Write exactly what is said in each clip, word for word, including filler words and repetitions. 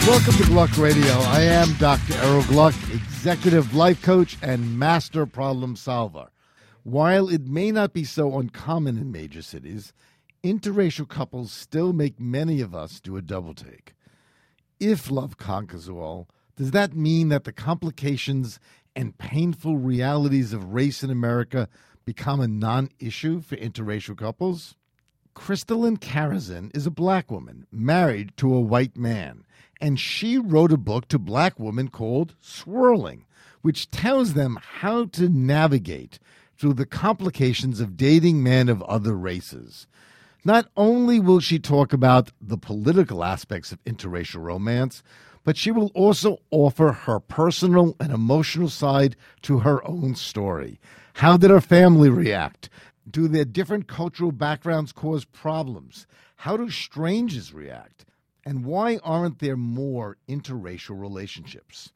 Welcome to Gluck Radio. I am Doctor Errol Gluck, executive life coach and master problem solver. While it may not be so uncommon in major cities, interracial couples still make many of us do a double take. If love conquers all, does that mean that the complications and painful realities of race in America become a non-issue for interracial couples? Crystalline Karazin is a black woman married to a white man, and she wrote a book to black women called Swirling, which tells them how to navigate through the complications of dating men of other races. Not only will she talk about the political aspects of interracial romance, but she will also offer her personal and emotional side to her own story. How did her family react? Do their different cultural backgrounds cause problems? How do strangers react? And why aren't there more interracial relationships?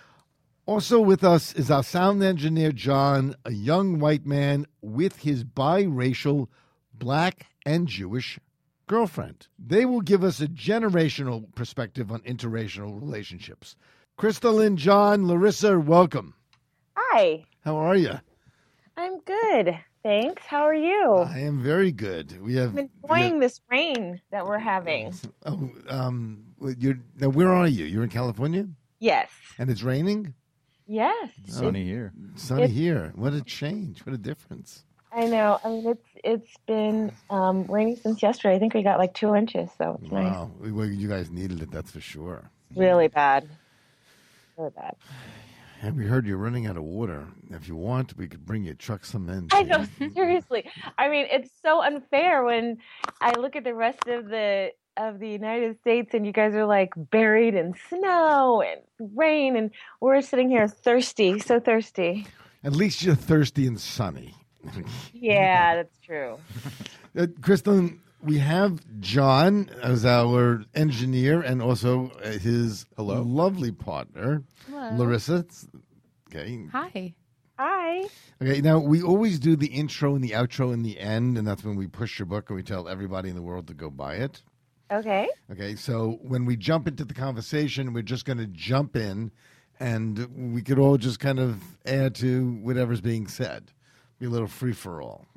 Also with us is our sound engineer, John, a young white man with his biracial black and Jewish girlfriend. They will give us a generational perspective on interracial relationships. Crystalline, John, Larissa, welcome. Hi. How are you? I'm good. Thanks. How are you? I am very good. We have I'm enjoying have, this rain that we're having. Oh, um, you're now. Where are you? You're in California? Yes. And it's raining? Yes. Sunny here. Sunny It's- here. What a change. What a difference. I know. I mean, it's it's been um, rainy since yesterday. I think we got like two inches, so it's nice. Wow. Well, you guys needed it, that's for sure. Really bad. Really bad. And we heard you're running out of water. If you want, we could bring you, truck some in. I know, seriously. I mean, it's so unfair when I look at the rest of the of the United States and you guys are like buried in snow and rain, and we're sitting here thirsty, so thirsty. At least you're thirsty and sunny. Yeah, that's true. Uh, Kristen, we have John as our engineer and also uh, his Hello. lovely partner, Hello. Larissa. Okay. Hi. Hi. Okay. Now, we always do the intro and the outro in the end, and that's when we push your book and we tell everybody in the world to go buy it. Okay. Okay. So when we jump into the conversation, we're just going to jump in and we could all just kind of add to whatever's being said. Be a little free for all.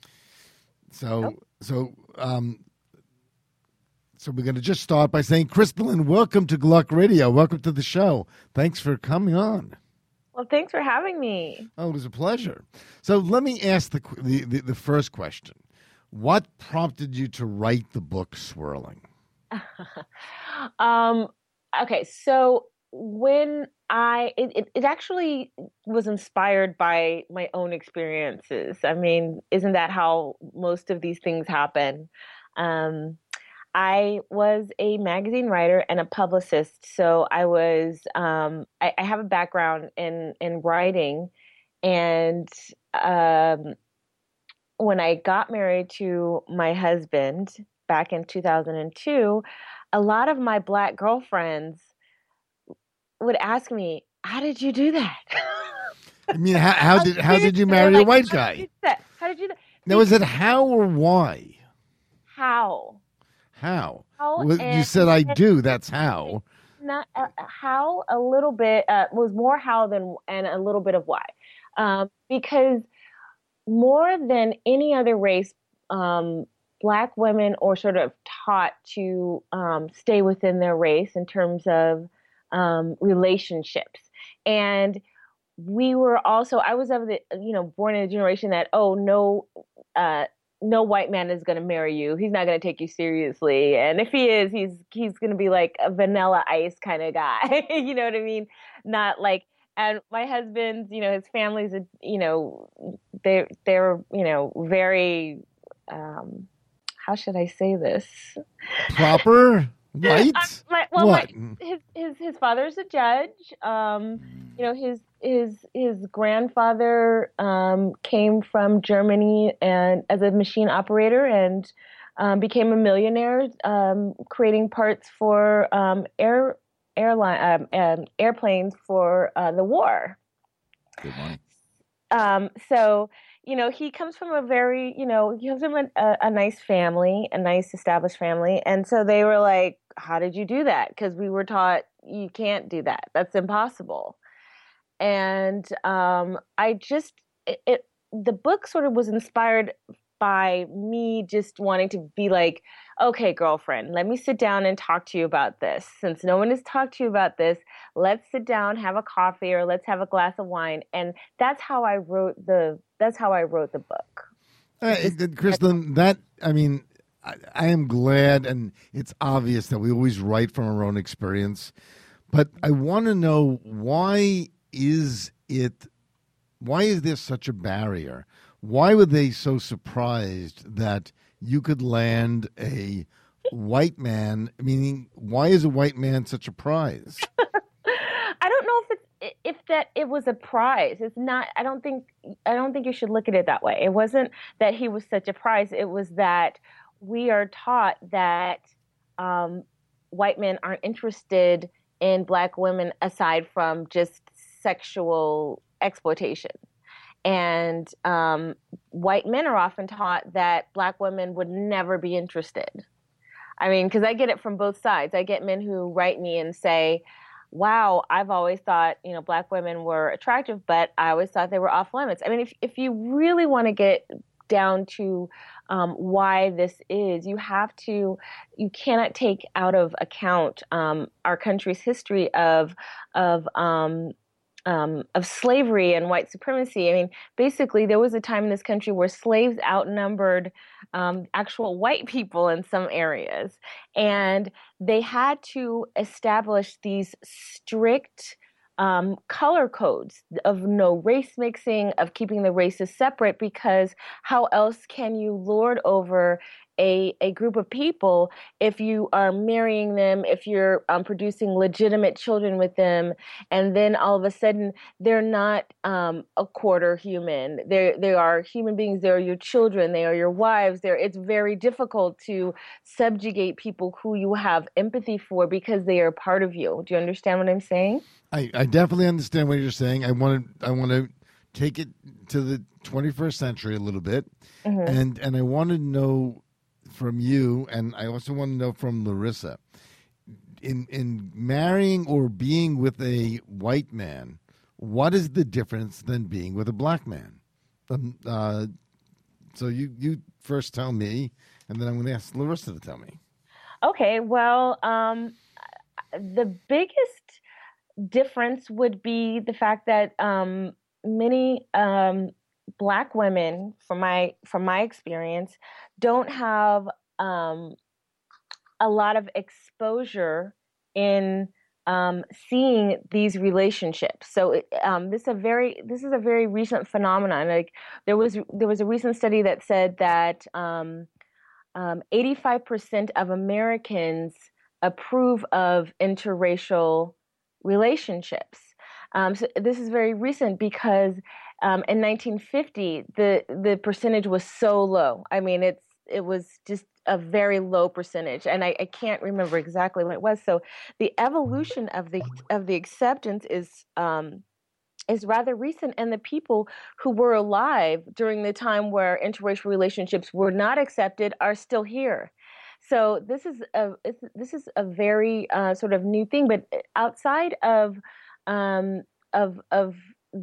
So, Oh. so, um, so we're going to just start by saying, Crystalline, welcome to Gluck Radio. Welcome to the show. Thanks for coming on. Well, thanks for having me. Oh, it was a pleasure. So let me ask the the, the, the first question. What prompted you to write the book Swirling? um, okay, so when I, it, it, it actually was inspired by my own experiences. I mean, isn't that how most of these things happen? Um, I was a magazine writer and a publicist, so I was, um, I, I have a background in, in writing, and um, when I got married to my husband back in two thousand two, a lot of my black girlfriends would ask me, "How did you do that?" I mean, how, how did how did you marry They're a like, white "How did you guy? do that? How did you do that?" Now, is it how or why? How? How? How Well, you and- said I do. That's how. Not uh, how, a little bit uh, was more how than and a little bit of why, um, because more than any other race, um, black women are sort of taught to um, stay within their race in terms of um, relationships. And we were also, I was of the, you know, born in a generation that, oh, no, uh, no white man is going to marry you. He's not going to take you seriously. And if he is, he's, he's going to be like a vanilla ice kind of guy. You know what I mean? Not like, and my husband's, you know, his family's, a, you know, they, they're, you know, very, um, how should I say this? Proper white. Um, my, well, What? my, his his his father's a judge. Um, you know, his his his grandfather um, came from Germany and as a machine operator and um, became a millionaire, um, creating parts for um, air airline um, um, airplanes for uh, the war. Good money. Um, so, you know, he comes from a very, you know, he comes from a, a, a nice family, a nice established family. And so they were like, how did you do that? Because we were taught you can't do that. That's impossible. And um, I just it, it the book sort of was inspired by me just wanting to be like, okay, girlfriend, let me sit down and talk to you about this. Since no one has talked to you about this, let's sit down, have a coffee, or let's have a glass of wine. And that's how I wrote the that's how I wrote the book. Uh, Kristen, that I mean, I, I am glad, and it's obvious that we always write from our own experience. But I want to know, why is it? Why is there such a barrier? Why were they so surprised that you could land a white man? Meaning, why is a white man such a prize? I don't know if it's if that it was a prize. It's not. I don't think. I don't think you should look at it that way. It wasn't that he was such a prize. It was that we are taught that um, white men aren't interested in Black women aside from just sexual exploitation. And um, white men are often taught that Black women would never be interested. I mean, because I get it from both sides. I get men who write me and say, wow, I've always thought, you know, Black women were attractive, but I always thought they were off limits. I mean, if if you really want to get down to um, why this is, you have to, you cannot take out of account um, our country's history of, of, um, Um, of slavery and white supremacy. I mean, basically, there was a time in this country where slaves outnumbered um, actual white people in some areas. And they had to establish these strict um, color codes of no race mixing, of keeping the races separate, because how else can you lord over a, a group of people if you are marrying them, if you're um, producing legitimate children with them, and then all of a sudden they're not um, a quarter human. They they are human beings. They are your children. They are your wives. They're, it's very difficult to subjugate people who you have empathy for because they are part of you. Do you understand what I'm saying? I, I definitely understand what you're saying. I want to I want to take it to the twenty-first century a little bit, mm-hmm. and and I want to know from you, and I also want to know from Larissa, in in marrying or being with a white man, what is the difference than being with a Black man? Um, uh, so you you first tell me, and then I'm going to ask Larissa to tell me. Okay, well, um, the biggest difference would be the fact that um, many um, Black women, from my from my experience, don't have um, a lot of exposure in um, seeing these relationships. So um, this is a very this is a very recent phenomenon. Like there was there was a recent study that said that um, um, eighty-five percent of Americans approve of interracial relationships. Um, so this is very recent because um, in nineteen fifty, the the percentage was so low. I mean, it's it was just a very low percentage, and I, I can't remember exactly what it was. So the evolution of the of the acceptance is um, is rather recent, and the people who were alive during the time where interracial relationships were not accepted are still here. So this is a this is a very uh, sort of new thing, but outside of um, of of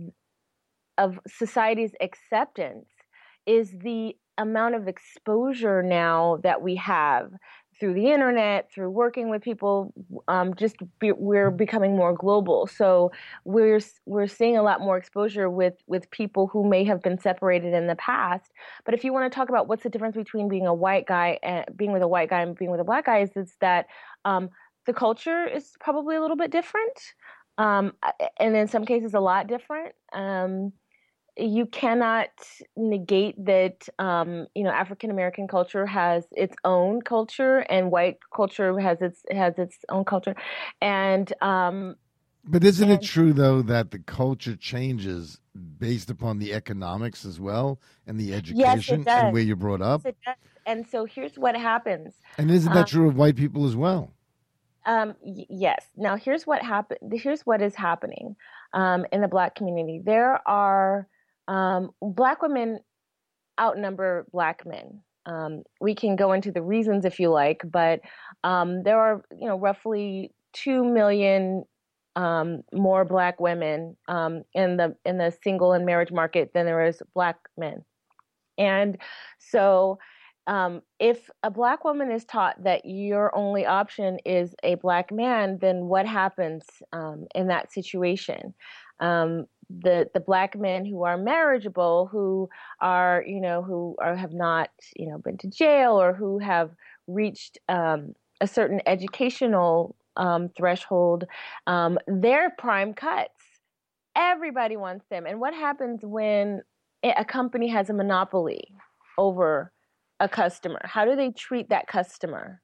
of society's acceptance is the amount of exposure now that we have through the internet, through working with people. Um, just be, we're becoming more global, so we're we're seeing a lot more exposure with with people who may have been separated in the past. But if you want to talk about what's the difference between being a white guy and being with a white guy and being with a Black guy, is it's that um, the culture is probably a little bit different, um, and in some cases a lot different. Um, You cannot negate that, um, you know, African American culture has its own culture, and white culture has its has its own culture, and um, but isn't and, it true though that the culture changes based upon the economics as well, and the education, yes, and where you're brought up? Yes, it does. And so here's what happens. And isn't that um, true of white people as well? Um, y- yes. Now here's what happen. Here's what is happening um, in the Black community. There are Um, Black women outnumber Black men. Um, we can go into the reasons if you like, but Um, there are, you know, roughly two million um, more Black women um, in the in the single and marriage market than there is Black men. And so, um, if a Black woman is taught that your only option is a Black man, then what happens um, in that situation? Um, the the Black men who are marriageable, who are you know who are have not you know been to jail or who have reached um, a certain educational um, threshold, um, they're prime cuts. Everybody wants them. And what happens when a company has a monopoly over a customer? How do they treat that customer?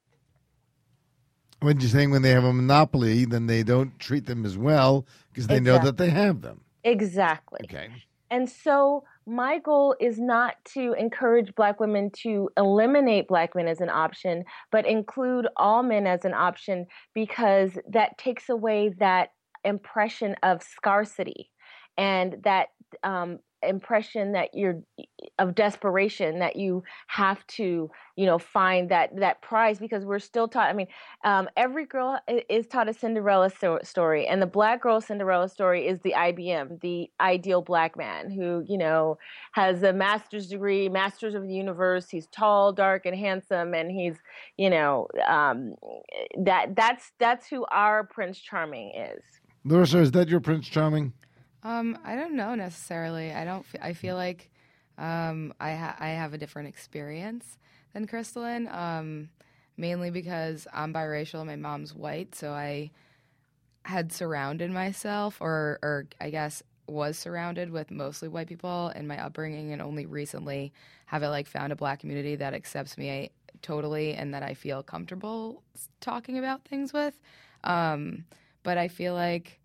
When you're saying when they have a monopoly, then they don't treat them as well because they know Exactly. that they have them. Exactly. Okay. And so my goal is not to encourage Black women to eliminate Black men as an option, but include all men as an option, because that takes away that impression of scarcity and that um, impression that you're of desperation, that you have to, you know, find that that prize, because we're still taught. I mean, um, every girl is taught a Cinderella so- story, and the Black girl Cinderella story is the I B M, the ideal Black man who, you know, has a master's degree, masters of the universe. He's tall, dark, and handsome, and he's, you know, um, that that's that's who our Prince Charming is. Larissa, is that your Prince Charming? Um, I don't know necessarily. I don't. F- I feel like um, I ha- I have a different experience than Crystalline, um, mainly because I'm biracial and my mom's white, so I had surrounded myself, or or I guess was surrounded with mostly white people in my upbringing, and only recently have I like found a Black community that accepts me I, totally and that I feel comfortable talking about things with. Um, but I feel like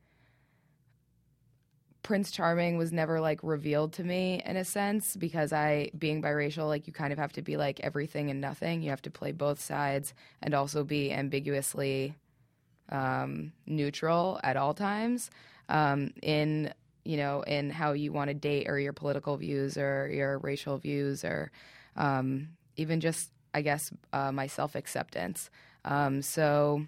Prince Charming was never like revealed to me in a sense, because I, being biracial, like you kind of have to be like everything and nothing. You have to play both sides and also be ambiguously um, neutral at all times um, in, you know, in how you want to date or your political views or your racial views or um, even just, I guess, uh, my self-acceptance. Um, so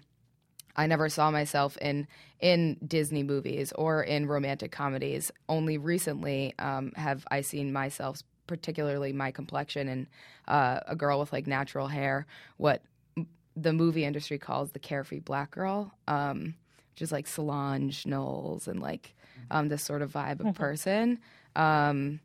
I never saw myself in in Disney movies or in romantic comedies. Only recently um, have I seen myself, particularly my complexion and uh, a girl with like natural hair, what m- the movie industry calls the carefree Black girl, um, which is like Solange Knowles and like um, this sort of vibe of person. Um,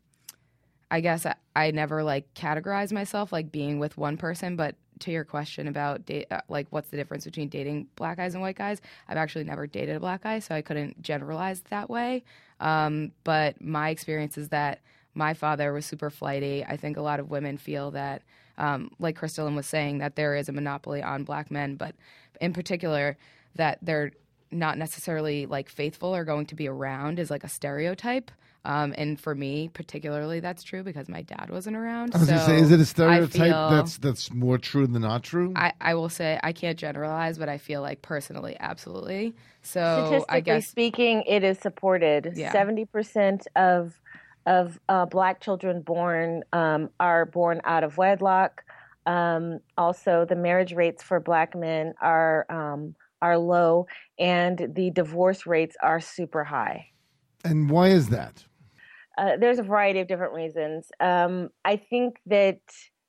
I guess I, I never like categorized myself like being with one person, but to your question about date, uh, like what's the difference between dating Black guys and white guys, I've actually never dated a Black guy, so I couldn't generalize that way. Um, but my experience is that my father was super flighty. I think a lot of women feel that, um, like Crystalline was saying, that there is a monopoly on Black men, but in particular that they're not necessarily like faithful or going to be around is like a stereotype. Um, and for me, particularly, that's true because my dad wasn't around. I was so going to say, is it a stereotype feel, that's that's more true than not true? I, I will say I can't generalize, but I feel like personally, absolutely. So Statistically I guess speaking, it is supported. Yeah. seventy percent of of uh, Black children born um, are born out of wedlock. Um, also, the marriage rates for Black men are um, are low, and the divorce rates are super high. And why is that? Uh, there's a variety of different reasons. Um, I think that,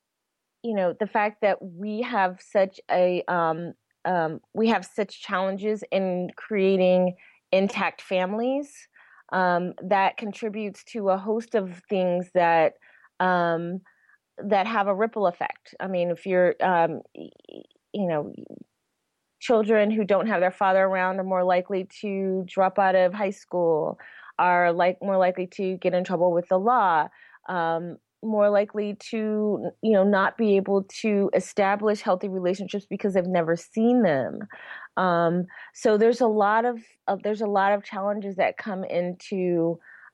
you know, the fact that we have such a um, um, we have such challenges in creating intact families, um, that contributes to a host of things that um, that have a ripple effect. I mean, if you're, um, you know, children who don't have their father around are more likely to drop out of high school, are like more likely to get in trouble with the law, um, more likely to, you know, not be able to establish healthy relationships because they've never seen them. Um, so there's a lot of uh, there's a lot of challenges that come into,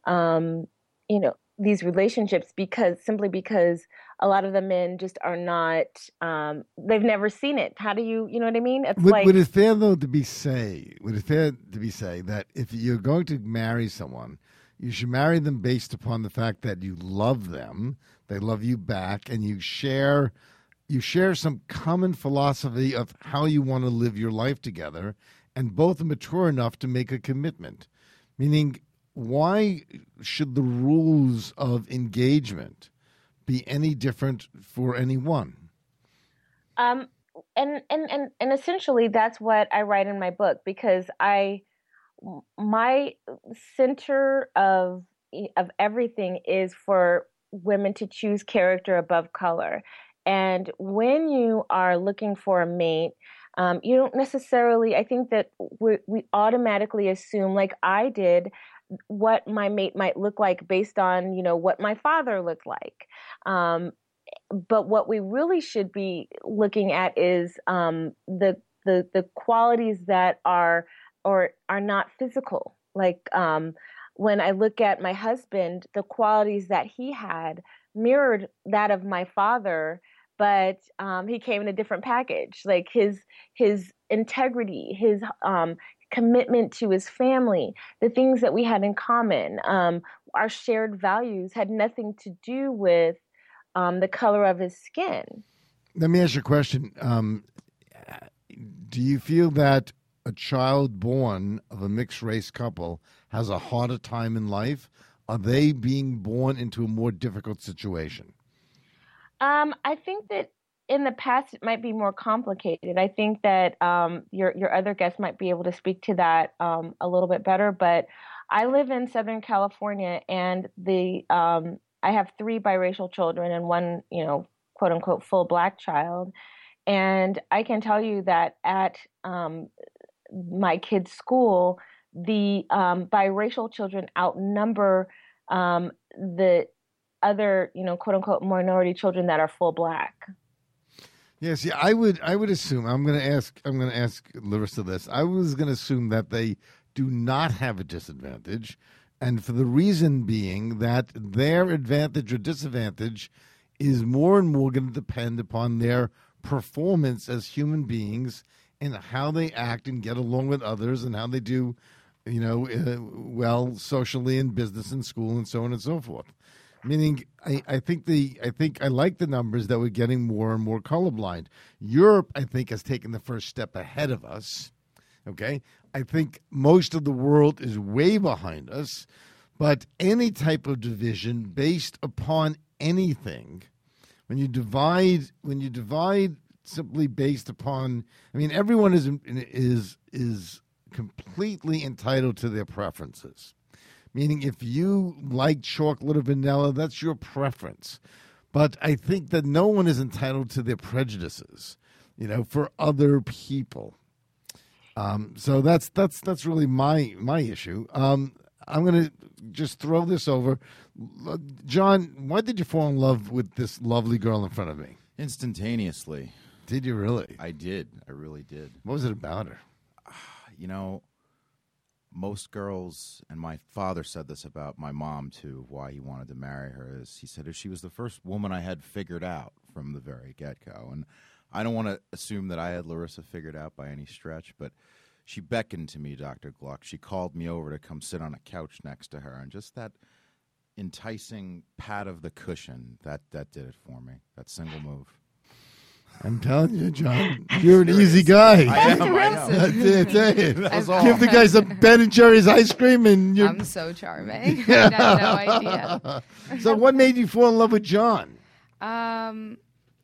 um, you know, these relationships because simply because a lot of the men just are not, um, they've never seen it. How do you, you know what I mean? It's Would, like, would it fair though to be say? Would it fair to be say that if you're going to marry someone, you should marry them based upon the fact that you love them, they love you back, and you share you share some common philosophy of how you want to live your life together, and both are mature enough to make a commitment. Meaning, why should the rules of engagement be any different for anyone? Um, and, and, and, and essentially that's what I write in my book, because I, my center of, of everything is for women to choose character above color. And when you are looking for a mate, um, you don't necessarily, I think that we we automatically assume, like I did, what my mate might look like based on, you know, what my father looked like. Um, but what we really should be looking at is um, the, the, the qualities that are, or are not physical. Like um, when I look at my husband, the qualities that he had mirrored that of my father, but um, he came in a different package. Like his his integrity, his um, commitment to his family, the things that we had in common, um, our shared values had nothing to do with um, the color of his skin. Let me ask you a question. Um, do you feel that a child born of a mixed race couple has a harder time in life? Are they being born into a more difficult situation? Um, I think that in the past it might be more complicated. I think that um, your your other guests might be able to speak to that um, a little bit better. But I live in Southern California, and the um, I have three biracial children and one, you know, quote unquote, full black child. And I can tell you that at um, my kids' school, the um, biracial children outnumber um, the other, you know, quote unquote, minority children that are full black. Yes, yeah, I would. I would assume. I'm going to ask. I'm going to ask Larissa this. I was going to assume that they do not have a disadvantage, and for the reason being that their advantage or disadvantage is more and more going to depend upon their performance as human beings and how they act and get along with others and how they do, you know, uh, well socially in business and school and so on and so forth. Meaning, I, I think the I think I like the numbers that we're getting more and more colorblind. Europe, I think, has taken the first step ahead of us. Okay, I think most of the world is way behind us, but any type of division based upon anything, when you divide, when you divide simply based upon, I mean, everyone is is is completely entitled to their preferences. Meaning, if you like chocolate or vanilla, that's your preference. But I think that no one is entitled to their prejudices, you know, for other people. Um, so that's that's that's really my my issue. Um, I'm going to just throw this over. John, why did you fall in love with this lovely girl in front of me? Instantaneously. Did you really? I did. I really did. What was it about her? You know, most girls, and my father said this about my mom too, why he wanted to marry her, is he said if she was the first woman I had figured out from the very get-go. And I don't want to assume that I had Larissa figured out by any stretch, but she beckoned to me, Doctor Gluck. She called me over to come sit on a couch next to her, and just that enticing pat of the cushion, that, that did it for me, that single move. I'm telling you, John, you're an easy guy. I am, I know. That's it, that's it. That was all. Give the guy some Ben and Jerry's ice cream, and you're. I'm so charming. I had no idea. So, what made you fall in love with John? Um,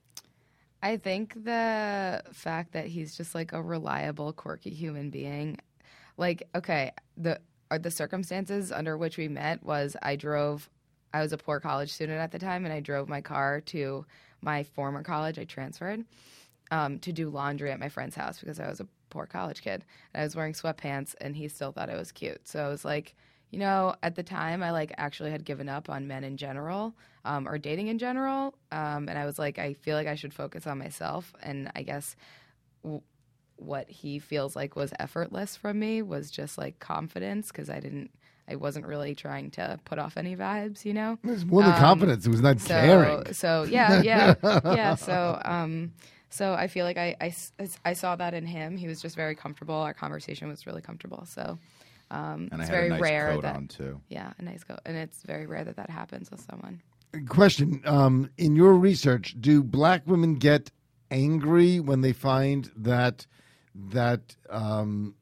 I think the fact that he's just like a reliable, quirky human being. Like, okay, the are the circumstances under which we met was I drove. I was a poor college student at the time, and I drove my car to my former college. I transferred um, to do laundry at my friend's house because I was a poor college kid. And I was wearing sweatpants, and he still thought I was cute. So I was like, you know, at the time, I like actually had given up on men in general um, or dating in general. Um, and I was like, I feel like I should focus on myself. And I guess w- what he feels like was effortless from me was just like confidence, because I didn't. I wasn't really trying to put off any vibes, you know? It was more than um, confidence. It was not so, caring. So, yeah, yeah, yeah. So, um, so I feel like I, I, I saw that in him. He was just very comfortable. Our conversation was really comfortable. So um, And it's I had very a nice rare coat that, on, too. Yeah, a nice coat. And it's very rare that that happens with someone. Question, um, in your research, do black women get angry when they find that that um,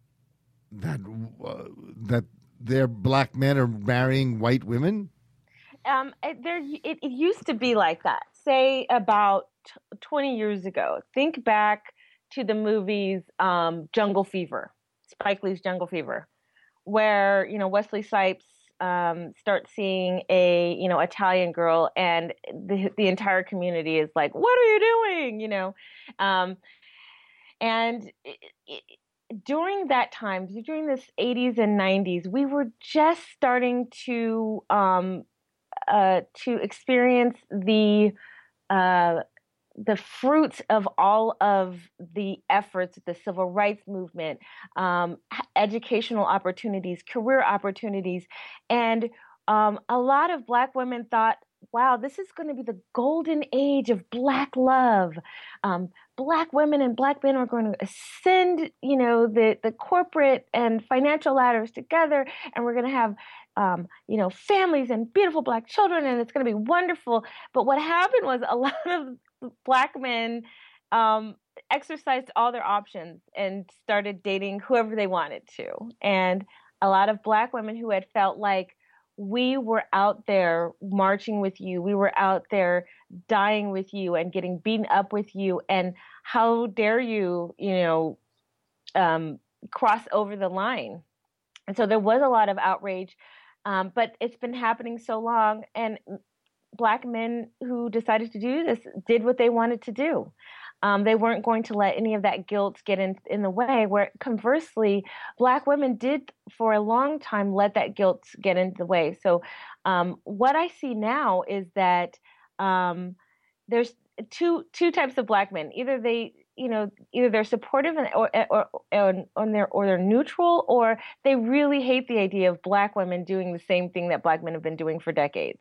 that uh, that their black men are marrying white women? Um, it, there, it, it used to be like that. Say about twenty years ago. Think back to the movies um, Jungle Fever, Spike Lee's Jungle Fever, where you know Wesley Snipes um, starts seeing a you know Italian girl, and the the entire community is like, "What are you doing?" You know, um, and it, it, during that time, during this eighties and nineties, we were just starting to um, uh, to experience the uh, the fruits of all of the efforts, the civil rights movement, um, educational opportunities, career opportunities, and um, a lot of Black women thought, wow, this is going to be the golden age of Black love. Um, Black women and Black men are going to ascend, you know, the, the corporate and financial ladders together, and we're going to have, um, you know, families and beautiful Black children, and it's going to be wonderful. But what happened was a lot of Black men um, exercised all their options and started dating whoever they wanted to. And a lot of Black women who had felt like, we were out there marching with you. We were out there dying with you and getting beaten up with you. And how dare you, you know, um, cross over the line? And so there was a lot of outrage, um, but it's been happening so long. And Black men who decided to do this did what they wanted to do. Um, they weren't going to let any of that guilt get in, in the way, where conversely, Black women did for a long time let that guilt get into the way. So um, what I see now is that um, there's two two types of Black men. Either they, you know, either they're supportive and, or, or, or, or, they're, or they're neutral, or they really hate the idea of Black women doing the same thing that Black men have been doing for decades.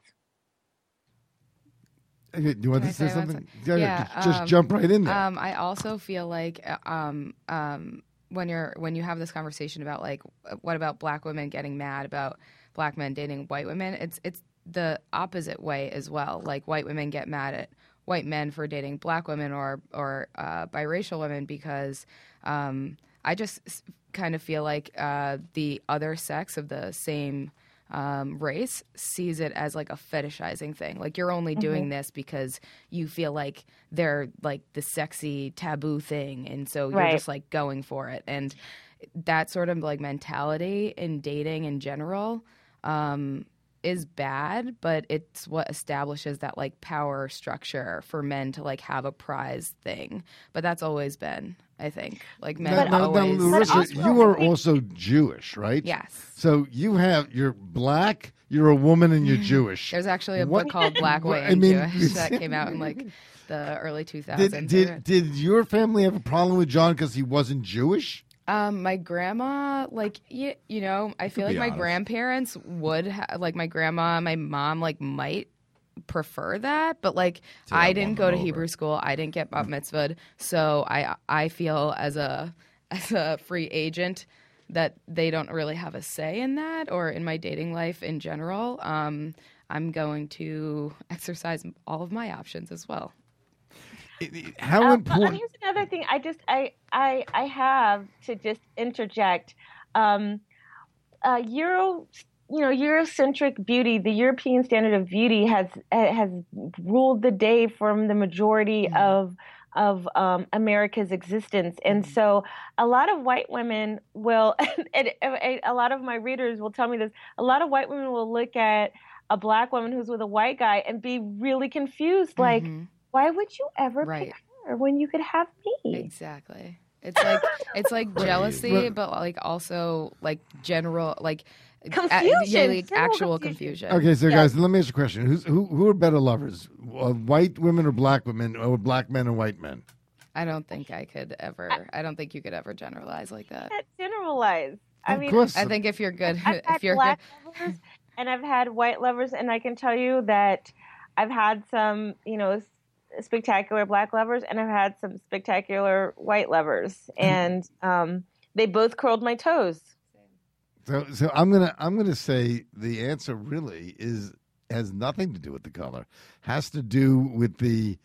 Okay, do you want Can to say say something? Yeah, Yeah, just um, jump right in there. Um, I also feel like um, um, when you're when you have this conversation about like what about Black women getting mad about Black men dating white women, it's it's the opposite way as well. Like white women get mad at white men for dating Black women or or uh, biracial women because um, I just kind of feel like uh, the other sex of the same Um, race sees it as like a fetishizing thing. Like you're only doing mm-hmm. this because you feel like they're like the sexy taboo thing. And so you're right. just like going for it. And that sort of like mentality in dating in general um, is bad, but it's what establishes that like power structure for men to like have a prize thing. But that's always been, I think, like men now, now, always. now, Larissa, also, you are also Jewish, right? Yes. So you have you're Black, you're a woman, and you're Jewish. There's actually a what, book called Black, White, I and mean, Jewish that came out in like the early two thousands. Did did, did your family have a problem with John because he wasn't Jewish? Um, my grandma, like, you, you know, I feel like my honest. grandparents would, ha- like, my grandma, my mom, like, might prefer that, but, like, So I I won didn't them go to over. Hebrew school. I didn't get bat mitzvahed, so I I feel as a as a free agent that they don't really have a say in that or in my dating life in general. Um, I'm going to exercise all of my options as well. How Uh, important? and here's another thing. I just I I I have to just interject. Um, uh, Euro, you know, Eurocentric beauty, the European standard of beauty has has ruled the day from the majority mm-hmm. of of um, America's existence, and mm-hmm. so a lot of white women will, and, and, and a lot of my readers will tell me this. A lot of white women will look at a Black woman who's with a white guy and be really confused, like. Mm-hmm. Why would you ever right. pick her when you could have me? Exactly. It's like it's like jealousy, but like also like general like confusion, a, yeah, like actual confusion. confusion. Okay, so yeah. guys, let me ask you a question: Who's, who who are better lovers, uh, white women or Black women, or Black men and white men? I don't think I could ever. I, I don't think you could ever generalize like that. I can't generalize. I of mean, course. I think if you're good, I've if had you're Black good, lovers and I've had white lovers, and I can tell you that I've had some, you know. spectacular Black lovers, and I've had some spectacular white lovers, and um, they both curled my toes. So, so I'm gonna I'm gonna say the answer really is has nothing to do with the color, has to do with the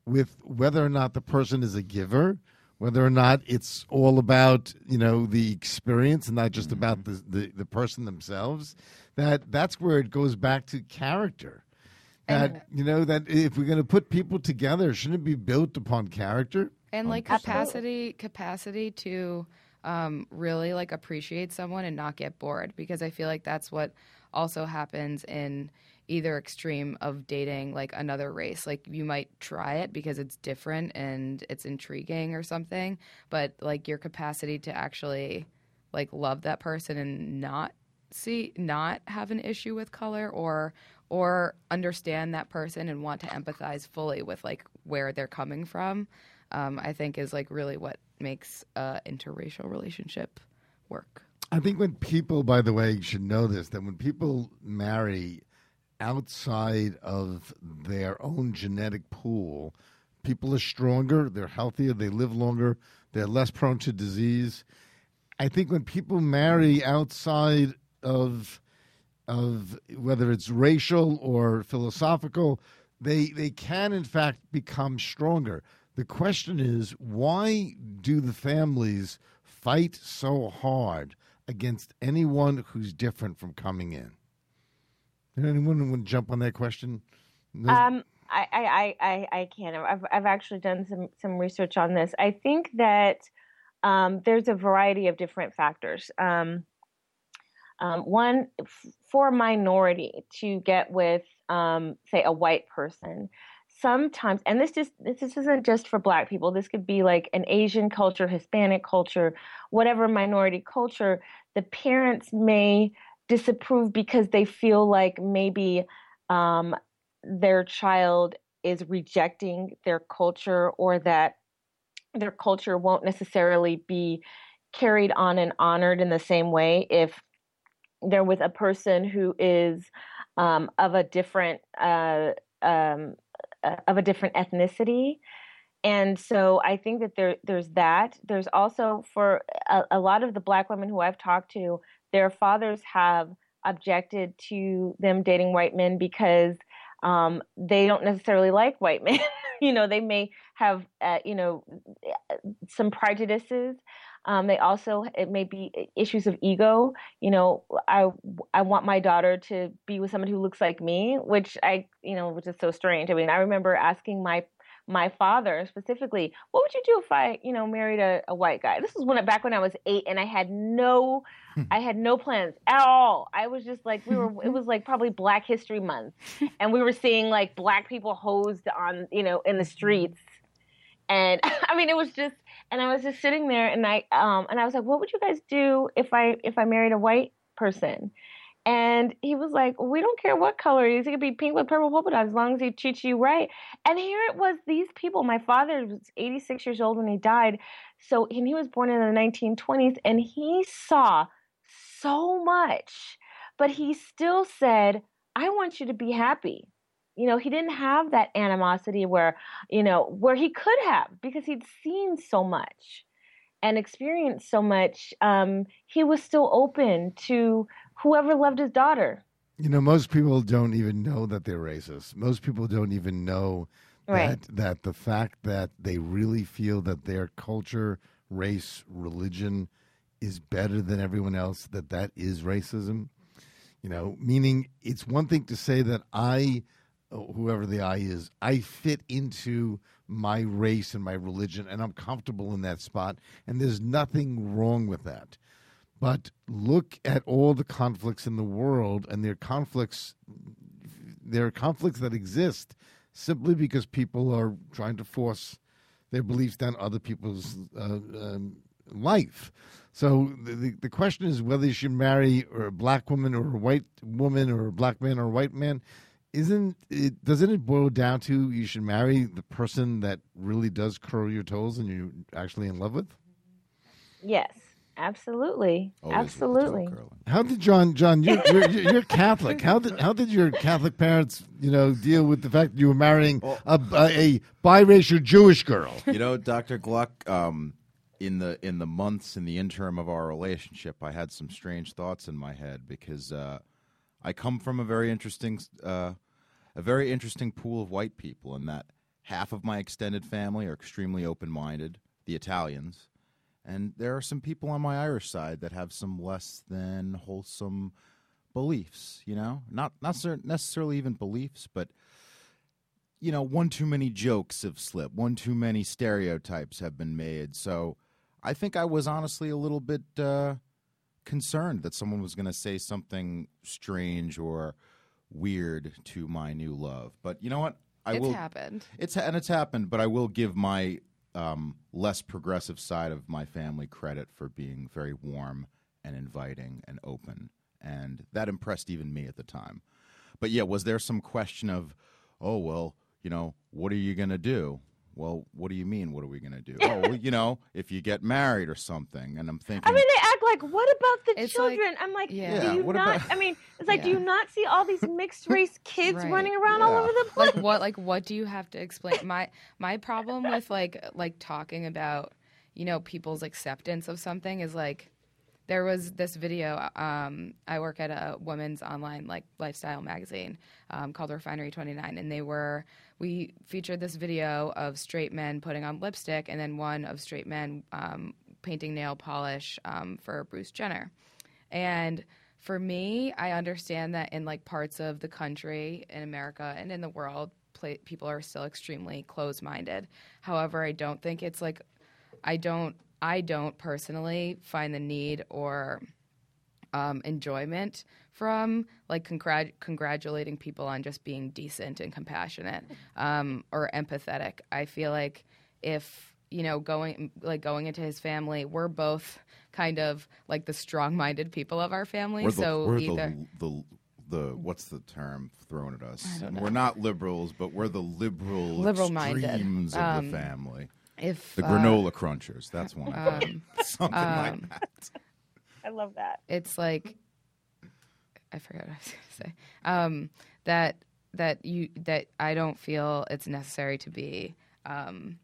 with whether or not the person is a giver, whether or not it's all about, you know, the experience and not just mm-hmm. about the, the, the person themselves, that that's where it goes back to character. That, and, you know, that if we're going to put people together, shouldn't it be built upon character? And, like, capacity, capacity to um, really, like, appreciate someone and not get bored. Because I feel like that's what also happens in either extreme of dating, like, another race. Like, you might try it because it's different and it's intriguing or something. But, like, your capacity to actually, like, love that person and not see, not have an issue with color or or understand that person and want to empathize fully with, like, where they're coming from, um, I think is, like, really what makes an interracial relationship work. I think when people, by the way, should know this, that when people marry outside of their own genetic pool, people are stronger, they're healthier, they live longer, they're less prone to disease. I think when people marry outside of of whether it's racial or philosophical, they they can in fact become stronger. The question is, why do the families fight so hard against anyone who's different from coming in? Anyone want to jump on that question? No? Um, I, I, I, I can. I've, I've actually done some, some research on this. I think that um, there's a variety of different factors. Um, um, one, f- for a minority to get with, um, say, a white person, sometimes, and this just this isn't just for Black people. This could be like an Asian culture, Hispanic culture, whatever minority culture. The parents may disapprove because they feel like maybe um, their child is rejecting their culture, or that their culture won't necessarily be carried on and honored in the same way if they're with a person who is um, of a different uh, um, of a different ethnicity. And so I think that there there's that. There's also, for a, a lot of the Black women who I've talked to, their fathers have objected to them dating white men because um, they don't necessarily like white men. You know, they may have, uh, you know, some prejudices. Um, they also, it may be issues of ego. You know, I I want my daughter to be with someone who looks like me, which I, you know, which is so strange. I mean, I remember asking my my father specifically, what would you do if I, you know, married a, a white guy? This was when back when I was eight, and I had no, I had no plans at all. I was just like, we were, it was like probably Black History Month, and we were seeing like Black people hosed on, you know, in the streets. And I mean, it was just, and I was just sitting there, and I, um, and I was like, what would you guys do if I, if I married a white person? And he was like, we don't care what color he is. He could be pink with purple polka dots as long as he treats you right. And here it was, these people. My father was eighty-six years old when he died. So, and he was born in the nineteen twenties, and he saw so much, but he still said, I want you to be happy. You know, he didn't have that animosity where, you know, where he could have, because he'd seen so much and experienced so much. Um, he was still open to whoever loved his daughter. You know, most people don't even know that they're racist. Most people don't even know that Right. that the fact that they really feel that their culture, race, religion is better than everyone else, that that is racism. You know, meaning it's one thing to say that I, whoever the I is, I fit into my race and my religion, and I'm comfortable in that spot, and there's nothing wrong with that. But look at all the conflicts in the world, and there are conflicts, there are conflicts that exist simply because people are trying to force their beliefs down other people's uh, um, life. So the, the the question is whether you should marry or a Black woman or a white woman or a Black man or a white man. Isn't it? Doesn't it boil down to you should marry the person that really does curl your toes and you're actually in love with? Yes. Absolutely, Always with the toe absolutely. curling. How did John? John, you're, you're, you're Catholic. How did how did your Catholic parents, you know, deal with the fact that you were marrying a, a, a biracial Jewish girl? You know, Doctor Gluck, um, in the in the months in the interim of our relationship, I had some strange thoughts in my head because uh, I come from a very interesting uh, a very interesting pool of white people, in that half of my extended family are extremely open-minded, the Italians, and there are some people on my Irish side that have some less than wholesome beliefs, you know? Not not cer- necessarily even beliefs, but, you know, one too many jokes have slipped, one too many stereotypes have been made. So I think I was honestly a little bit uh, concerned that someone was going to say something strange or weird to my new love. But you know what? I it's will, happened. It's and it's happened, but I will give my um, less progressive side of my family credit for being very warm and inviting and open, and that impressed even me at the time. But yeah, was there some question of, oh well, you know, what are you going to do? Well, what do you mean, what are we going to do? Oh, well, you know, if you get married or something. And I'm thinking, I mean, they act like, what about the It's children? like- I'm like, yeah. do you what not? about- I mean, it's like, do Yeah. you not see all these mixed race kids Right. running around all Yeah. over the place? Like what like what do you have to explain? My my problem with like like talking about, you know, people's acceptance of something is like there was this video. Um, I work at a women's online like lifestyle magazine um, called Refinery twenty-nine, and they were we featured this video of straight men putting on lipstick, and then one of straight men um, painting nail polish um, for Bruce Jenner. And for me, I understand that in like parts of the country, in America and in the world, play, people are still extremely closed-minded. However, I don't think it's like I don't. I don't personally find the need or um, enjoyment from like congrat- congratulating people on just being decent and compassionate um, or empathetic. I feel like if you know going like going into his family, we're both kind of like the strong-minded people of our family. we're the, so we're either the, the the what's the term thrown at us? I don't know. We're not liberals, but we're the liberal Liberal-minded. extremes of Um, the family. if The uh, granola crunchers. That's one of them. um, Something um, like that. I love that. it's like I forgot what I was going to say. Um, that that you that I don't feel it's necessary to be um,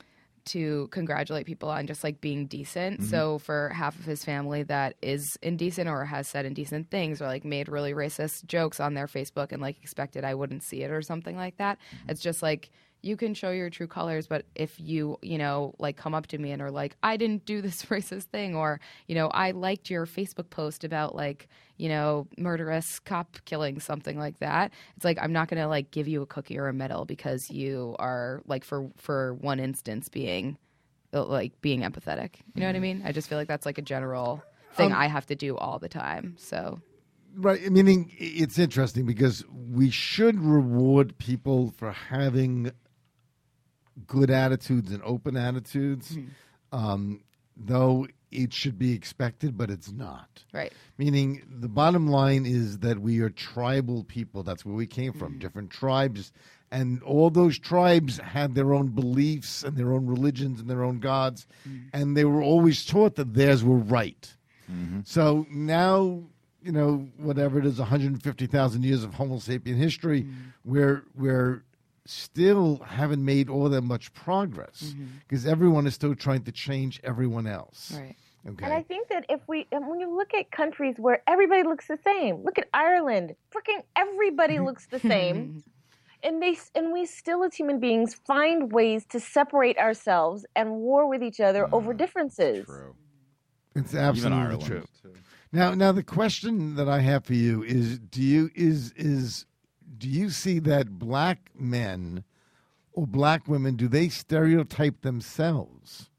to congratulate people on just like being decent. Mm-hmm. So for half of his family that is indecent or has said indecent things or like made really racist jokes on their Facebook and like expected I wouldn't see it or something like that. Mm-hmm. It's just like you can show your true colors, but if you, you know, like come up to me and are like, I didn't do this racist thing, or, you know, I liked your Facebook post about like, you know, murderous cop killing, something like that. It's like, I'm not going to like give you a cookie or a medal because you are like for, for one instance being like being empathetic. You know what I mean? I just feel like that's like a general thing Um, I have to do all the time. So Right. Meaning it's interesting because we should reward people for having good attitudes and open attitudes, um, though it should be expected, but it's not. right. Meaning the bottom line is that we are tribal people. That's where we came from, different tribes. And all those tribes had their own beliefs and their own religions and their own gods. And they were always taught that theirs were right. So now, you know, whatever it is, one hundred fifty thousand years of Homo sapien history, we're, we're still haven't made all that much progress because everyone is still trying to change everyone else. Right. Okay. And I think that if we, and when you look at countries where everybody looks the same, look at Ireland, freaking everybody looks the same. And they and we still, as human beings, find ways to separate ourselves and war with each other over differences. True. It's Even absolutely Ireland. true. Too. Now, now the question that I have for you is: Do you is is do you see that black men or black women, do they stereotype themselves?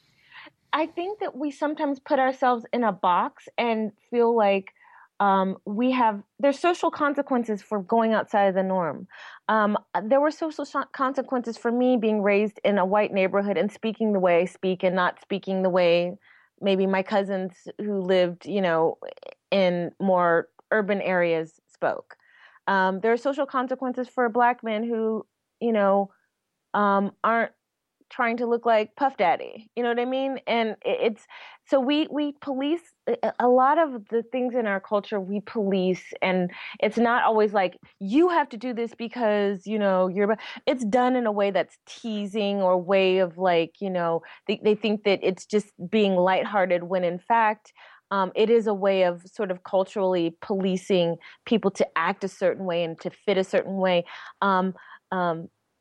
I think that we sometimes put ourselves in a box and feel like um, we have, there's social consequences for going outside of the norm. Um, there were social sh- consequences for me being raised in a white neighborhood and speaking the way I speak and not speaking the way maybe my cousins who lived, you know, in more urban areas spoke. Um, there are social consequences for black men who, you know, um, aren't trying to look like Puff Daddy, you know what I mean? And it's, so we, we police a lot of the things in our culture, we police, and it's not always like, you have to do this because, you know, you're, it's done in a way that's teasing or way of like, you know, they, they think that it's just being lighthearted when in fact, um, it is a way of sort of culturally policing people to act a certain way and to fit a certain way. Um, um,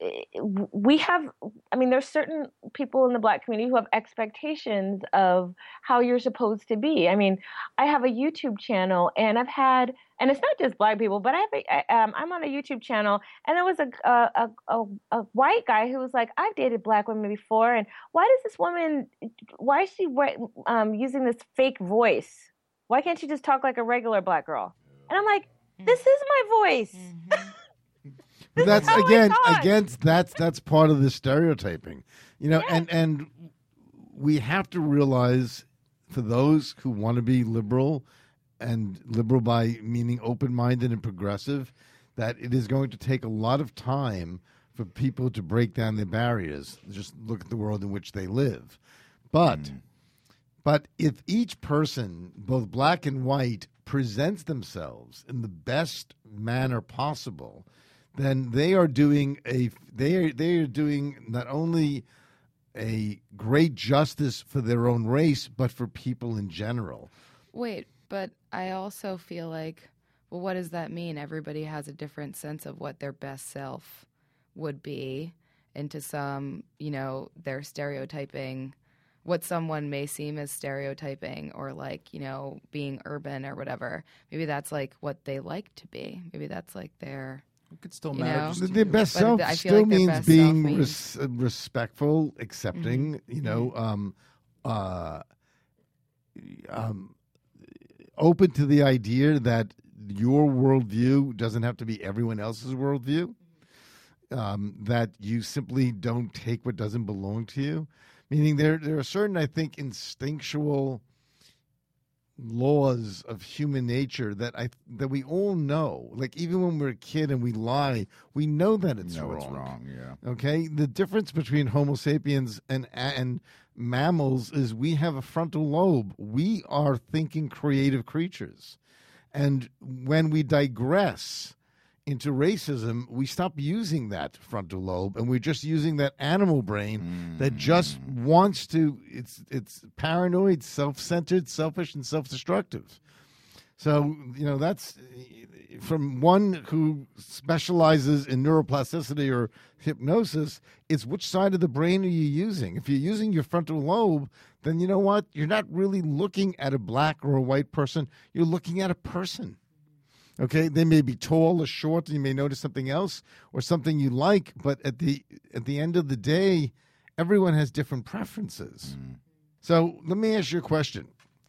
we have, I mean, there's certain people in the Black community who have expectations of how you're supposed to be. I mean, I have a YouTube channel, and I've had, and it's not just Black people, but I have a, I, um, I'm on a YouTube channel, and there was a, a, a, a white guy who was like, I've dated Black women before, and why does this woman, why is she um, using this fake voice? Why can't she just talk like a regular Black girl? And I'm like, this is my voice. Mm-hmm. That's again, again, that's that's part of the stereotyping, you know, Yes. and and we have to realize, for those who want to be liberal, and liberal by meaning open-minded and progressive, that it is going to take a lot of time for people to break down their barriers. Just look at the world in which they live, but Mm. but if each person, both Black and white, presents themselves in the best manner possible, then they are doing a they are they are doing not only a great justice for their own race, but for people in general. Wait, but I also feel like, well, what does that mean? Everybody has a different sense of what their best self would be. And to some, you know, they're stereotyping what someone may seem as stereotyping, or like, you know, being urban or whatever. Maybe that's like what they like to be. Maybe that's like their... It could still You matter. know? just- Their best But self I feel still like their means best being self means- res- uh, respectful, accepting, you know, um, uh, um, open to the idea that your worldview doesn't have to be everyone else's worldview, um, that you simply don't take what doesn't belong to you. Meaning there, there are certain, I think, instinctual laws of human nature that I that we all know. Like even when we're a kid and we lie, we know that it's no, wrong. it's wrong. Yeah. Okay, the difference between Homo sapiens and and mammals is we have a frontal lobe. We are thinking, creative creatures, and when we digress into racism, we stop using that frontal lobe, and we're just using that animal brain that just wants to. It's it's paranoid, self-centered, selfish, and self-destructive. So you know that's from one who specializes in neuroplasticity or hypnosis. It's which side of the brain are you using? If you're using your frontal lobe, then you know what? You're not really looking at a Black or a white person. You're looking at a person. Okay, they may be tall or short, and you may notice something else or something you like, but at the at the end of the day, everyone has different preferences. Mm. So let me ask you a question.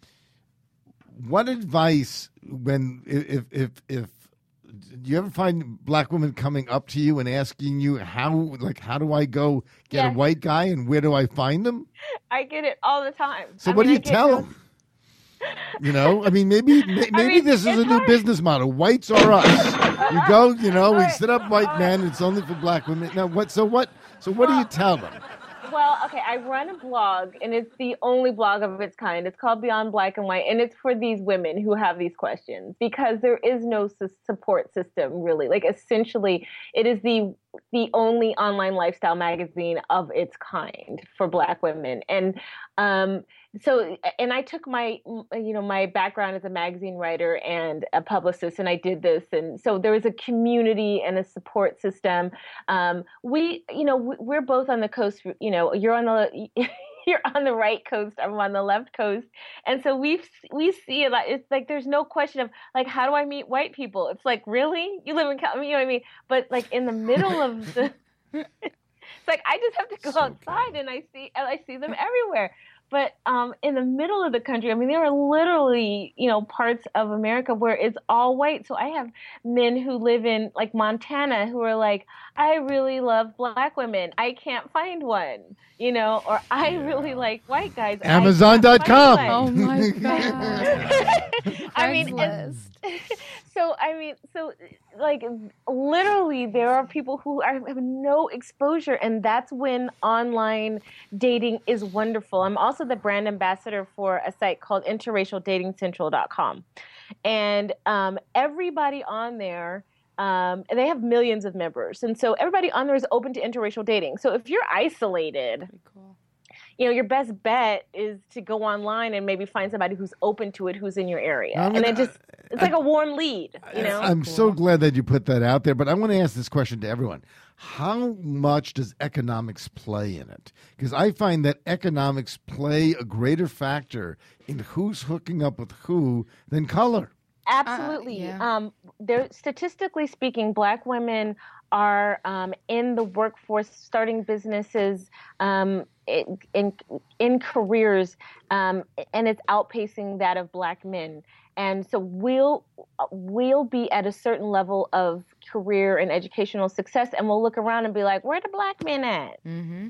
What advice, when if if if do you ever find Black women coming up to you and asking you how, like, how do I go get Yes. a white guy and where do I find them? I get it all the time. So I what mean, do I you get tell those- them? You know, I mean, maybe may- maybe mean, this is it's a new hard. business model. Whites are us. You go, you know, we Right. sit up white men. It's only for Black women. Now, what? So what? So what do you tell them? Well, okay, I run a blog, and it's the only blog of its kind. It's called Beyond Black and White, and it's for these women who have these questions, because there is no su- support system, really. Like, essentially, it is the the only online lifestyle magazine of its kind for Black women. And um, so, and I took my, you know, my background as a magazine writer and a publicist, and I did this. And so there was a community and a support system. Um, we, you know, we- we're both on the coast, you know, you're on the, you're on the right coast, I'm on the left coast. And so we we see it, like, it's like, there's no question of like, how do I meet white people? It's like, really? You live in California, you know what I mean? But like in the middle of the, it's like, I just have to go So outside and I see, and I see them everywhere. But um, in the middle of the country, I mean, there are literally, you know, parts of America where it's all white. So I have men who live in like Montana who are like, I really love Black women. I can't find one, you know, or I Yeah. really like white guys. I Amazon dot com. can't find Oh one. my god. I mean, and- Craigslist. so I mean, so like literally, there are people who are, have no exposure, and that's when online dating is wonderful. I'm also the brand ambassador for a site called interracial dating central dot com, and um, everybody on there. Um, and they have millions of members, and so everybody on there is open to interracial dating. So if you're isolated, Pretty cool. you know, your best bet is to go online and maybe find somebody who's open to it, who's in your area. I mean, and it just, it's I, like a warm lead, you know? I'm cool. so glad that you put that out there, but I want to ask this question to everyone. How much does economics play in it? Because I find that economics play a greater factor in who's hooking up with who than color. Absolutely. Uh, yeah. Um, there, statistically speaking, Black women are um, in the workforce, starting businesses, um, in, in in careers, um, and it's outpacing that of Black men. And so we'll we'll be at a certain level of career and educational success, and we'll look around and be like, "Where are the Black men at?" Mm-hmm.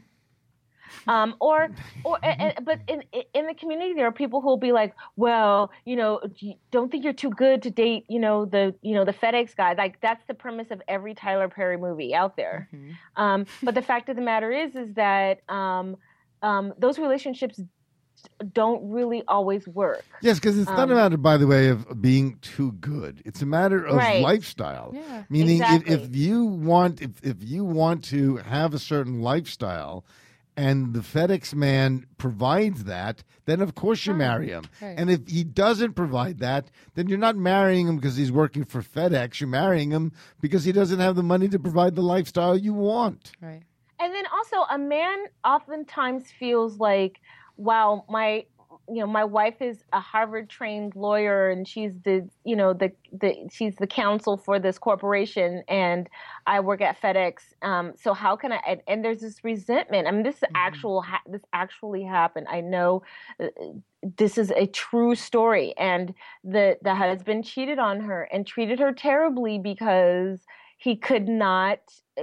Um, or, or, uh, but in in the community, there are people who'll be like, well, you know, don't think you're too good to date, you know, the, you know, the FedEx guy. Like that's the premise of every Tyler Perry movie out there. Mm-hmm. Um, but the fact of the matter is, is that um, um, those relationships don't really always work. Yes, because it's not Um, a matter, by the way, of being too good. It's a matter of Right. lifestyle. Yeah. Meaning, Exactly. if, if you want, if if you want to have a certain lifestyle, and the FedEx man provides that, then of course you Right. marry him. Right. And if he doesn't provide that, then you're not marrying him because he's working for FedEx. You're marrying him because he doesn't have the money to provide the lifestyle you want. Right. And then also a man oftentimes feels like, wow, my, you know, my wife is a Harvard trained lawyer and she's the, you know, the, the, she's the counsel for this corporation and I work at FedEx. Um, so how can I, and, and there's this resentment. I mean, this Mm-hmm. actual, ha- this actually happened. I know uh, this is a true story, and the, the husband cheated on her and treated her terribly because he could not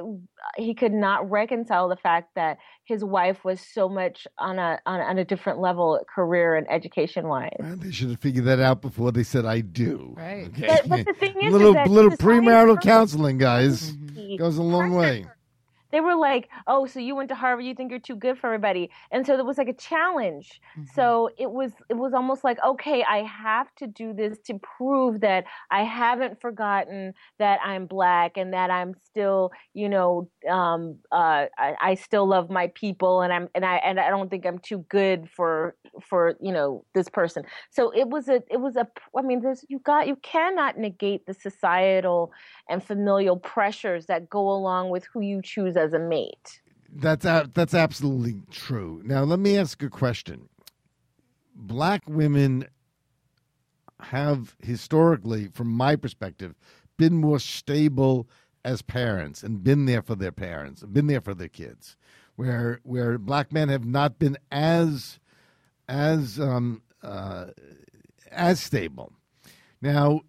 he could not reconcile the fact that his wife was so much on a on, on a different level, career and education wise. Well, they should have figured that out before they said "I do." Right. Okay. But, but the thing is, little is that little society premarital pressures counseling, guys, me, goes a long way. pressures. They were like, "Oh, so you went to Harvard? You think you're too good for everybody?" And so there was like a challenge. Mm-hmm. So it was it was almost like, okay, I have to do this to prove that I haven't forgotten that I'm Black and that I'm still, you know, um, uh, I, I still love my people, and I'm and I and I don't think I'm too good for for you know this person. So it was a it was a I mean, there's you got you cannot negate the societal and familial pressures that go along with who you choose as a mate. That's a, that's absolutely true. Now, let me ask a question. Black women have historically, from my perspective, been more stable as parents and been there for their parents, been there for their kids, where where black men have not been as as um, uh, as stable. Now,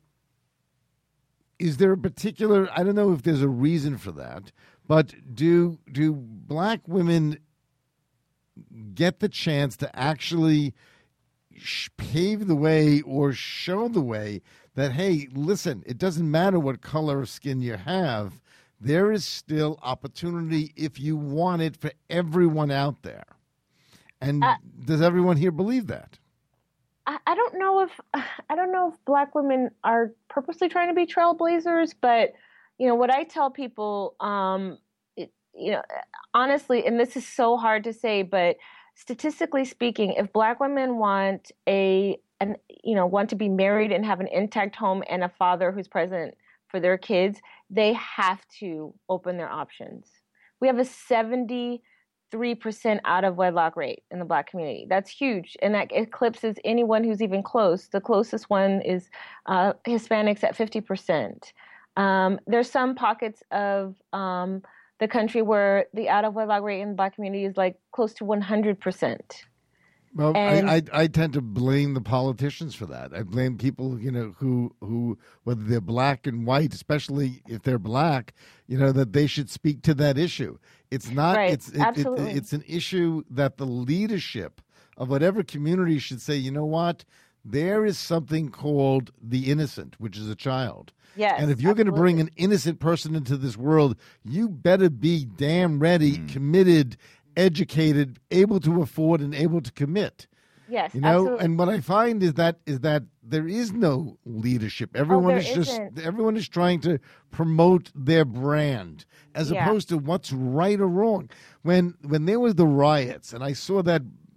is there a particular? I don't know if there's a reason for that. But do do black women get the chance to actually sh- pave the way or show the way that, hey, listen, it doesn't matter what color of skin you have, there is still opportunity if you want it for everyone out there. And Uh, does everyone here believe that? I, I don't know if I don't know if Black women are purposely trying to be trailblazers, but you know what I tell people, um, it, you know, honestly, and this is so hard to say, but statistically speaking, if Black women want a an you know want to be married and have an intact home and a father who's present for their kids, they have to open their options. We have a seventy-three percent out of wedlock rate in the Black community. That's huge, and that eclipses anyone who's even close. The closest one is uh, Hispanics at fifty percent. Um, there's some pockets of um, the country where the out of wedlock rate in the Black community is like close to one hundred percent. Well, And- I, I I tend to blame the politicians for that. I blame people, you know, who who whether they're black and white, especially if they're black, you know, that they should speak to that issue. It's not. Right, It's it, it, absolutely. it's an issue that the leadership of whatever community should say. You know what? There is something called the innocent, which is a child. Yes, And if you're going to absolutely. bring an innocent person into this world, you better be damn ready, committed, educated, able to afford, and able to commit. Yes, You know, absolutely. and what I find is that is that there is no leadership. Everyone there is just isn't. everyone is trying to promote their brand as Yeah. opposed to what's right or wrong. When when there was the riots, and I saw that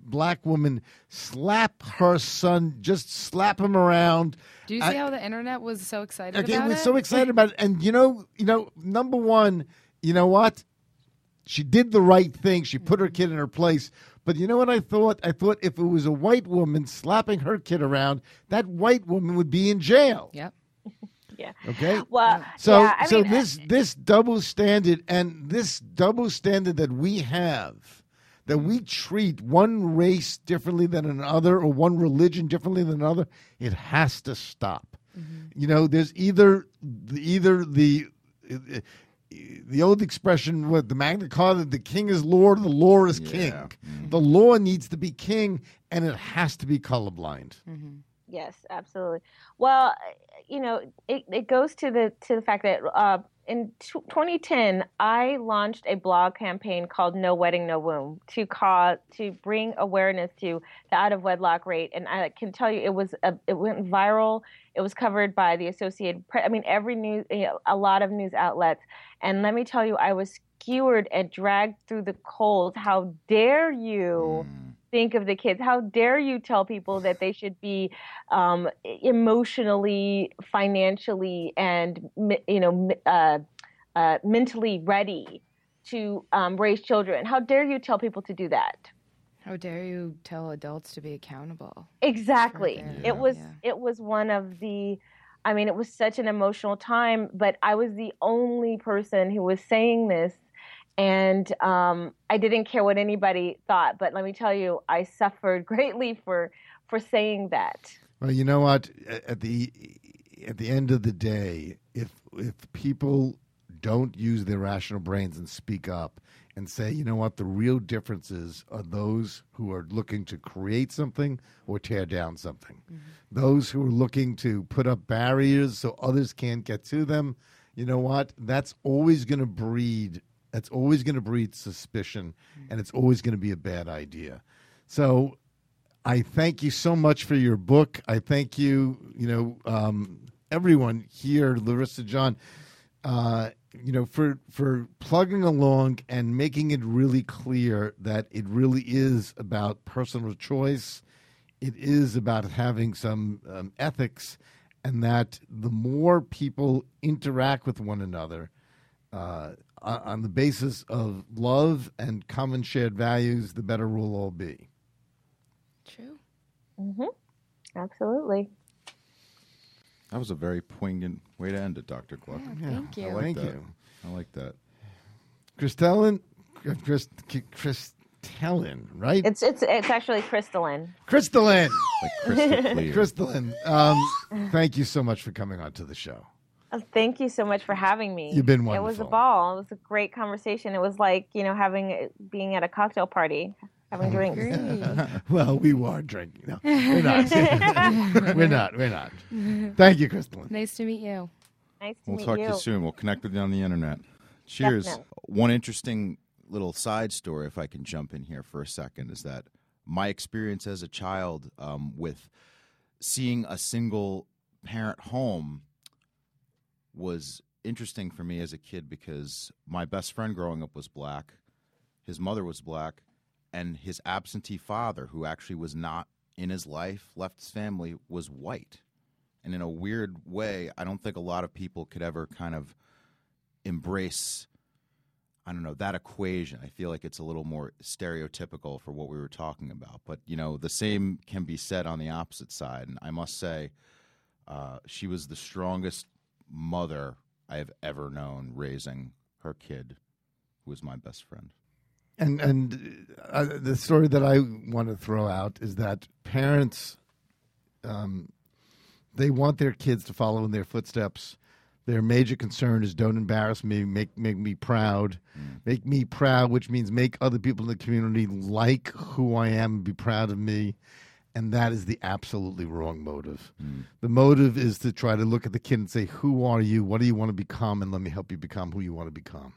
black woman slap her son, just slap him around. Do you see I- how the internet was so excited Okay, about was it? so excited about it. And you know, you know, number one, you know what? She did the right thing. She put her kid in her place. But you know what I thought? I thought if it was a white woman slapping her kid around, that white woman would be in jail. Yep. Yeah. Okay? Well, So yeah, I so mean, this this double standard and this double standard that we have, that we treat one race differently than another or one religion differently than another, it has to stop. You know, there's either the, either the the old expression, what the Magna Carta, the king is lord, the law is king. Yeah. The law needs to be king, and it has to be colorblind. yes, absolutely. Well, you know, it, it goes to the to the fact that uh, in t- twenty ten, I launched a blog campaign called "No Wedding, No Womb" to cause to bring awareness to the out of wedlock rate, and I can tell you, it was a, it went viral. It was covered by the Associated Press. I mean, every news, you know, a lot of news outlets. And let me tell you, I was skewered and dragged through the coals. How dare you? Think of the kids. How dare you tell people that they should be um, emotionally, financially, and you know, uh, uh, mentally ready to um, raise children? How dare you tell people to do that? How dare you tell adults to be accountable? Exactly. Right there. It was. Yeah. It was one of the. I mean, it was such an emotional time, but I was the only person who was saying this. And um, I didn't care what anybody thought, but let me tell you, I suffered greatly for for saying that. Well, you know what? At the at the end of the day, if if people don't use their rational brains and speak up and say, you know what, the real differences are those who are looking to create something or tear down something. Mm-hmm. Those who are looking to put up barriers so others can't get to them. You know what? That's always going to breed. That's always going to breed suspicion, and it's always going to be a bad idea. So I thank you so much for your book. I thank you, you know, um, everyone here, Larissa, John, uh, you know, for for plugging along and making it really clear that it really is about personal choice. It is about having some um, ethics, and that the more people interact with one another, uh, on the basis of love and common shared values, the better we'll all be. True. Mm-hmm. Absolutely. That was a very poignant way to end it, Doctor Gluck. Yeah, thank you. I like Thank that. you. I like that. Christellen, Chris, Christellen, right? It's it's it's actually crystalline. Crystalline. Like crystal clear. Crystalline, um, thank you so much for coming on to the show. Oh, thank you so much for having me. You've been It was a wonderful. ball. It was a great conversation. It was like, you know, having being at a cocktail party, having drinks. Agree. Well, we were drinking. No, we're not. we're not. We're not. Thank you, Crystalline. Nice to meet you. Nice to We'll meet talk you. to you soon. We'll connect with you on the internet. Cheers. Definitely. One interesting little side story, if I can jump in here for a second, is that my experience as a child um, with seeing a single parent home was interesting for me as a kid because my best friend growing up was black, his mother was black, and his absentee father, who actually was not in his life, left his family, was white. And in a weird way, I don't think a lot of people could ever kind of embrace, I don't know, that equation. I feel like it's a little more stereotypical for what we were talking about. But, you know, the same can be said on the opposite side. And I must say, uh, she was the strongest mother I have ever known raising her kid, who was my best friend. And and uh, the story that I want to throw out is that parents, um, they want their kids to follow in their footsteps. Their major concern is don't embarrass me, make make me proud, mm. make me proud, which means make other people in the community like who I am and be proud of me. And that is the absolutely wrong motive. Mm. The motive is to try to look at the kid and say, who are you? What do you want to become? And let me help you become who you want to become.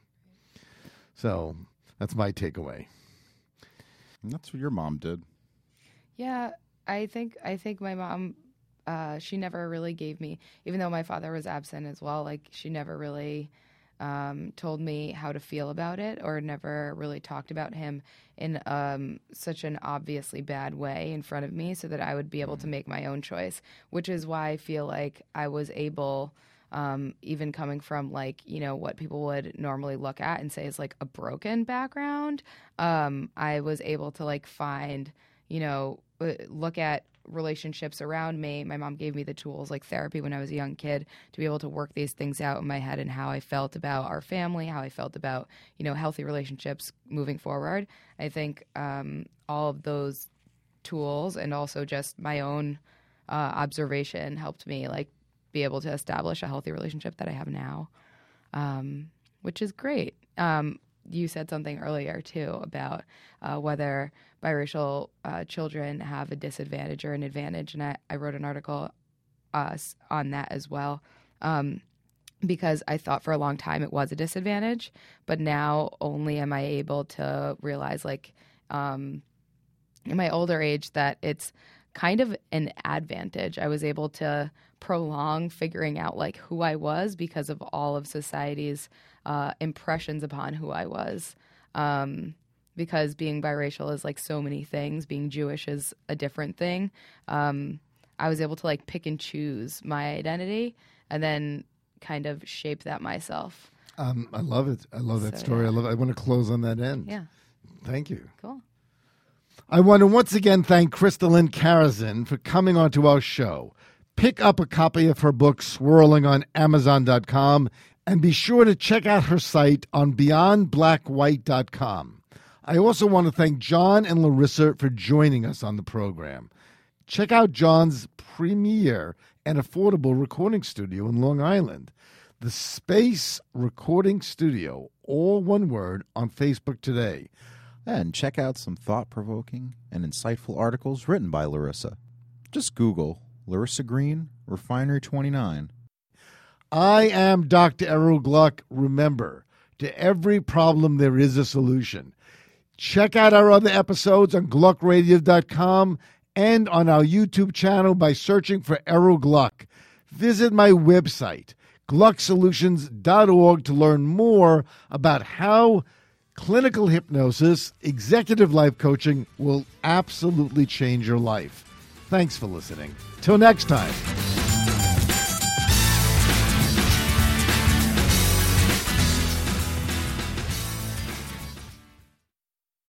So that's my takeaway. And that's what your mom did. Yeah, I think I think my mom, uh, she never really gave me, even though my father was absent as well, like she never really um, told me how to feel about it, or never really talked about him in um, such an obviously bad way in front of me, so that I would be able to make my own choice, which is why I feel like I was able, um, even coming from like, you know, what people would normally look at and say is like a broken background, um, I was able to like find, you know, look at relationships around me. My mom gave me the tools like therapy when I was a young kid to be able to work these things out in my head, and how I felt about our family, how I felt about, you know, healthy relationships moving forward. I think um, all of those tools, and also just my own uh, observation, helped me like be able to establish a healthy relationship that I have now, um, which is great. Um, you said something earlier too about uh, whether biracial uh, children have a disadvantage or an advantage, and I, I wrote an article uh, on that as well, um, because I thought for a long time it was a disadvantage, but now only am I able to realize, like, um, in my older age, that it's kind of an advantage. I was able to prolong figuring out like who I was because of all of society's uh, impressions upon who I was. Um, because being biracial is like so many things. Being Jewish is a different thing. Um, I was able to like pick and choose my identity and then kind of shape that myself. Um, I love it. I love that So, story. yeah. I love. I want to close on that end. Yeah. Thank you. Cool. I want to once again thank Crystalline Karazin for coming onto our show. Pick up a copy of her book, Swirling, on Amazon dot com, and be sure to check out her site on beyond black white dot com. I also want to thank John and Larissa for joining us on the program. Check out John's premier and affordable recording studio in Long Island, the Space Recording Studio, all one word, on Facebook today. And check out some thought-provoking and insightful articles written by Larissa. Just Google Larissa Green, Refinery twenty-nine. I am Doctor Errol Gluck. Remember, to every problem there is a solution. Check out our other episodes on gluck radio dot com and on our YouTube channel by searching for Errol Gluck. Visit my website, gluck solutions dot org, to learn more about how clinical hypnosis, executive life coaching will absolutely change your life. Thanks for listening. Till next time.